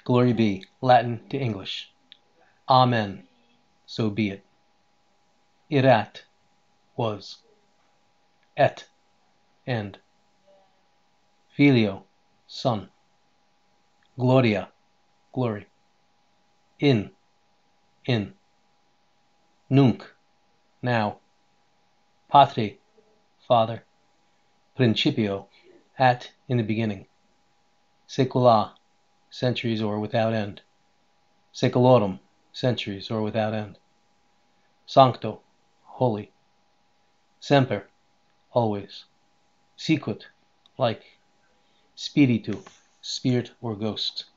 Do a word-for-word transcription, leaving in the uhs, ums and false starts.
Glory be, Latin to English. Amen. So be it. Erat, was. Et, and. Filio, son. Gloria, glory. In, in. Nunc, now. Patre, father. Principio, at, in the beginning. Saecula, centuries or without end. Saeculorum, centuries or without end. Sancto, holy. Semper, always. Sicut, like. Spiritu, spirit or ghost.